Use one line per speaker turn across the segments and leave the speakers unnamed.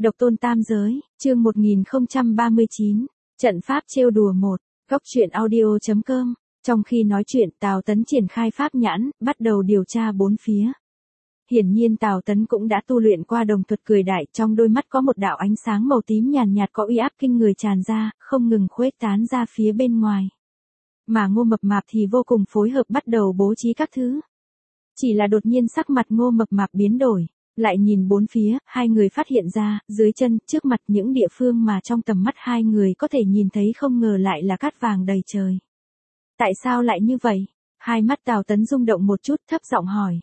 Độc tôn tam giới, chương 1039, trận pháp trêu đùa 1, góc truyện audio.com. Trong khi nói chuyện, Tào Tấn triển khai pháp nhãn, bắt đầu điều tra bốn phía. Hiển nhiên Tào Tấn cũng đã tu luyện qua đồng thuật cười đại, trong đôi mắt có một đạo ánh sáng màu tím nhàn nhạt có uy áp kinh người tràn ra, không ngừng khuếch tán ra phía bên ngoài. Mà Ngô Mập Mạp thì vô cùng phối hợp bắt đầu bố trí các thứ. Chỉ là đột nhiên sắc mặt Ngô Mập Mạp biến đổi. Lại nhìn bốn phía, hai người phát hiện ra, dưới chân, trước mặt những địa phương mà trong tầm mắt hai người có thể nhìn thấy không ngờ lại là cát vàng đầy trời. Tại sao lại như vậy? Hai mắt Tào Tấn rung động một chút, thấp giọng hỏi.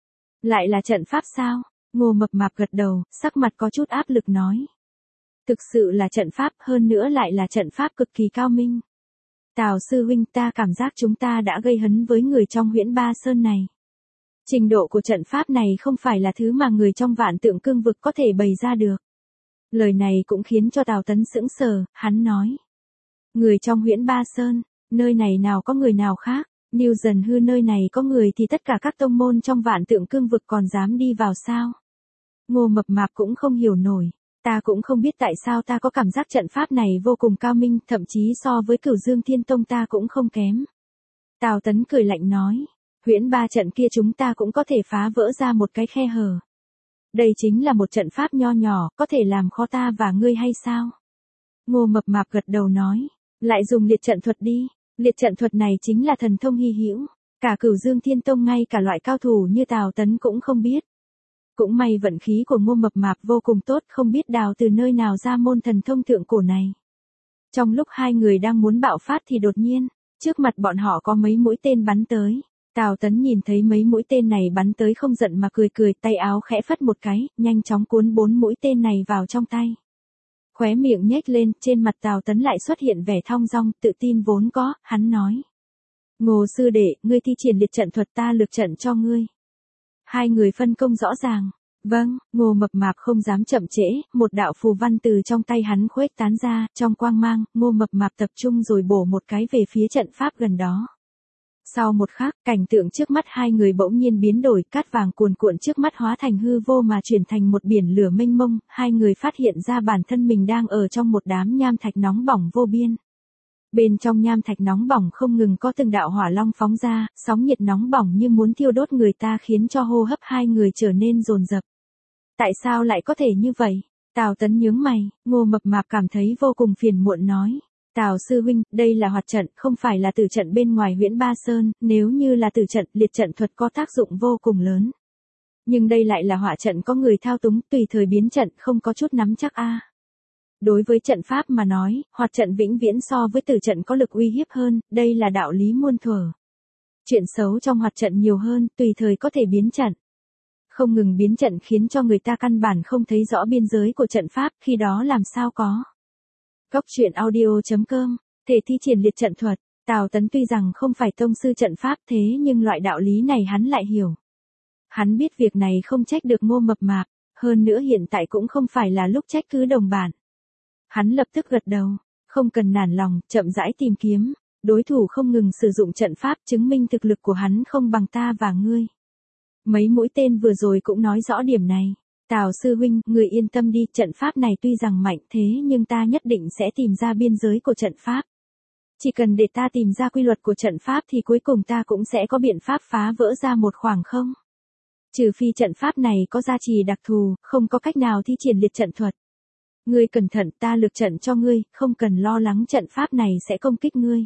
Lại là trận pháp sao? Ngô Mập Mạp gật đầu, sắc mặt có chút áp lực nói. Thực sự là trận pháp, hơn nữa lại là trận pháp cực kỳ cao minh. Tào sư huynh, ta cảm giác chúng ta đã gây hấn với người trong Huyễn Ba Sơn này. Trình độ của trận pháp này không phải là thứ mà người trong Vạn Tượng Cương vực có thể bày ra được. Lời này cũng khiến cho Tào Tấn sững sờ, hắn nói. Người trong Huyễn Ba Sơn, nơi này nào có người nào khác, Niêu Dần Hư nơi này có người thì tất cả các tông môn trong Vạn Tượng Cương vực còn dám đi vào sao? Ngô Mập Mạp cũng không hiểu nổi, ta cũng không biết tại sao ta có cảm giác trận pháp này vô cùng cao minh, thậm chí so với Cửu Dương Thiên Tông ta cũng không kém. Tào Tấn cười lạnh nói. Huyễn Ba trận kia chúng ta cũng có thể phá vỡ ra một cái khe hở. Đây chính là một trận pháp nho nhỏ, có thể làm khó ta và ngươi hay sao? Ngô Mập Mạp gật đầu nói, lại dùng liệt trận thuật đi, liệt trận thuật này chính là thần thông hy hữu, cả Cửu Dương Thiên Tông ngay cả loại cao thủ như Tào Tấn cũng không biết. Cũng may vận khí của Ngô Mập Mạp vô cùng tốt, không biết đào từ nơi nào ra môn thần thông thượng cổ này. Trong lúc hai người đang muốn bạo phát thì đột nhiên, trước mặt bọn họ có mấy mũi tên bắn tới. Tào Tấn nhìn thấy mấy mũi tên này bắn tới không giận mà cười cười, tay áo khẽ phất một cái, nhanh chóng cuốn 4 mũi tên này vào trong tay. Khóe miệng nhếch lên, trên mặt Tào Tấn lại xuất hiện vẻ thong dong, tự tin vốn có, hắn nói. Ngô sư đệ, ngươi thi triển liệt trận thuật, ta lược trận cho ngươi. Hai người phân công rõ ràng. Vâng, Ngô Mập Mạp không dám chậm trễ, một đạo phù văn từ trong tay hắn khuếch tán ra, trong quang mang, Ngô Mập Mạp tập trung rồi bổ một cái về phía trận pháp gần đó. Sau một khắc, cảnh tượng trước mắt hai người bỗng nhiên biến đổi, cát vàng cuồn cuộn trước mắt hóa thành hư vô mà chuyển thành một biển lửa mênh mông, hai người phát hiện ra bản thân mình đang ở trong một đám nham thạch nóng bỏng vô biên. Bên trong nham thạch nóng bỏng không ngừng có từng đạo hỏa long phóng ra, sóng nhiệt nóng bỏng như muốn thiêu đốt người ta khiến cho hô hấp hai người trở nên dồn dập. Tại sao lại có thể như vậy? Tào Tấn nhướng mày, Ngô Mập Mạp cảm thấy vô cùng phiền muộn nói. Tào sư huynh, đây là hoạt trận, không phải là tử trận bên ngoài Huyễn Ba Sơn, nếu như là tử trận, liệt trận thuật có tác dụng vô cùng lớn. Nhưng đây lại là hỏa trận có người thao túng, tùy thời biến trận, không có chút nắm chắc a. Đối với trận pháp mà nói, hoạt trận vĩnh viễn so với tử trận có lực uy hiếp hơn, đây là đạo lý muôn thuở. Chuyện xấu trong hoạt trận nhiều hơn, tùy thời có thể biến trận. Không ngừng biến trận khiến cho người ta căn bản không thấy rõ biên giới của trận pháp, khi đó làm sao có. Góc truyện audio.com, thể thi triển liệt trận thuật, Tào Tấn tuy rằng không phải tông sư trận pháp thế nhưng loại đạo lý này hắn lại hiểu. Hắn biết việc này không trách được Ngô Mập Mạp, hơn nữa hiện tại cũng không phải là lúc trách cứ đồng bản. Hắn lập tức gật đầu, không cần nản lòng, chậm rãi tìm kiếm, đối thủ không ngừng sử dụng trận pháp chứng minh thực lực của hắn không bằng ta và ngươi. Mấy mũi tên vừa rồi cũng nói rõ điểm này. Tào sư huynh, người yên tâm đi, trận pháp này tuy rằng mạnh thế nhưng ta nhất định sẽ tìm ra biên giới của trận pháp. Chỉ cần để ta tìm ra quy luật của trận pháp thì cuối cùng ta cũng sẽ có biện pháp phá vỡ ra một khoảng không. Trừ phi trận pháp này có gia trì đặc thù, không có cách nào thi triển liệt trận thuật. Ngươi cẩn thận, ta lược trận cho ngươi, không cần lo lắng trận pháp này sẽ công kích ngươi.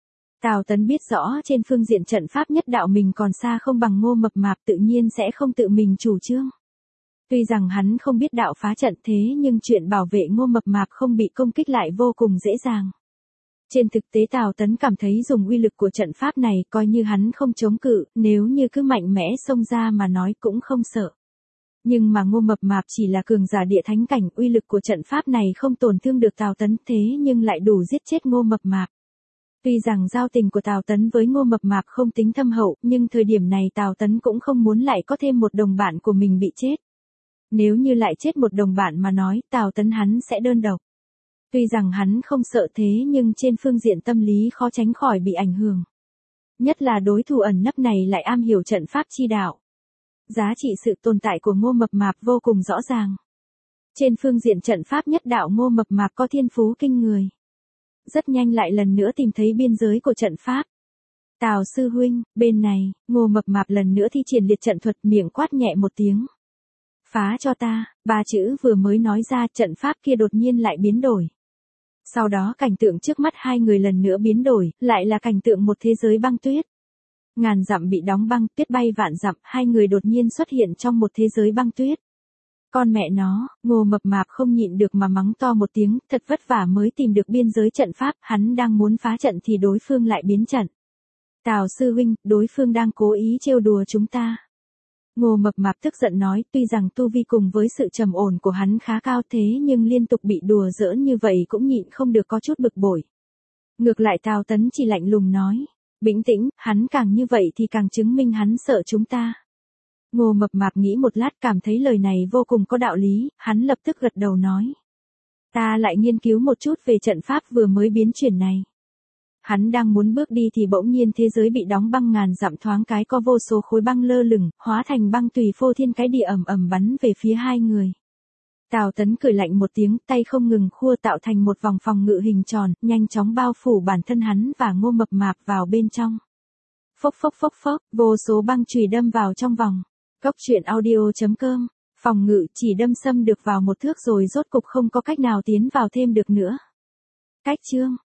Tào Tấn biết rõ trên phương diện trận pháp nhất đạo mình còn xa không bằng Ngô Mập Mạp, tự nhiên sẽ không tự mình chủ trương. Tuy rằng hắn không biết đạo phá trận thế nhưng chuyện bảo vệ Ngô Mập Mạp không bị công kích lại vô cùng dễ dàng. Trên thực tế Tào Tấn cảm thấy dùng uy lực của trận pháp này coi như hắn không chống cự, nếu như cứ mạnh mẽ xông ra mà nói cũng không sợ. Nhưng mà Ngô Mập Mạp chỉ là cường giả địa thánh cảnh, uy lực của trận pháp này không tổn thương được Tào Tấn thế nhưng lại đủ giết chết Ngô Mập Mạp. Tuy rằng giao tình của Tào Tấn với Ngô Mập Mạp không tính thâm hậu, nhưng thời điểm này Tào Tấn cũng không muốn lại có thêm một đồng bạn của mình bị chết. Nếu như lại chết một đồng bạn mà nói, Tào Tấn hắn sẽ đơn độc. Tuy rằng hắn không sợ thế nhưng trên phương diện tâm lý khó tránh khỏi bị ảnh hưởng. Nhất là đối thủ ẩn nấp này lại am hiểu trận pháp chi đạo. Giá trị sự tồn tại của Ngô Mập Mạp vô cùng rõ ràng. Trên phương diện trận pháp nhất đạo Ngô Mập Mạp có thiên phú kinh người. Rất nhanh lại lần nữa tìm thấy biên giới của trận pháp. Tào sư huynh, bên này, Ngô Mập Mạp lần nữa thi triển liệt trận thuật, miệng quát nhẹ một tiếng. Phá cho ta, ba chữ vừa mới nói ra, trận pháp kia đột nhiên lại biến đổi. Sau đó cảnh tượng trước mắt hai người lần nữa biến đổi, lại là cảnh tượng một thế giới băng tuyết. Ngàn dặm bị đóng băng, tuyết bay vạn dặm, hai người đột nhiên xuất hiện trong một thế giới băng tuyết. Con mẹ nó, Ngô Mập Mạp không nhịn được mà mắng to một tiếng, thật vất vả mới tìm được biên giới trận pháp, hắn đang muốn phá trận thì đối phương lại biến trận. Tào sư huynh, đối phương đang cố ý trêu đùa chúng ta. Ngô Mập Mạp tức giận nói, tuy rằng tu vi cùng với sự trầm ổn của hắn khá cao thế nhưng liên tục bị đùa giỡn như vậy cũng nhịn không được có chút bực bội. Ngược lại Tào Tấn chỉ lạnh lùng nói, bình tĩnh, hắn càng như vậy thì càng chứng minh hắn sợ chúng ta. Ngô Mập Mạp nghĩ một lát cảm thấy lời này vô cùng có đạo lý, hắn lập tức gật đầu nói. Ta lại nghiên cứu một chút về trận pháp vừa mới biến chuyển này. Hắn đang muốn bước đi thì bỗng nhiên thế giới bị đóng băng ngàn dặm, thoáng cái có vô số khối băng lơ lửng, hóa thành băng tùy phô thiên cái địa ầm ầm bắn về phía hai người. Tào Tấn cười lạnh một tiếng, tay không ngừng khua tạo thành một vòng phòng ngự hình tròn, nhanh chóng bao phủ bản thân hắn và Ngô Mập Mạp vào bên trong. Phốc phốc phốc phốc, vô số băng chùy đâm vào trong vòng. Cốc truyện audio.com, phòng ngự chỉ đâm xâm được vào một thước rồi rốt cục không có cách nào tiến vào thêm được nữa. Cách chương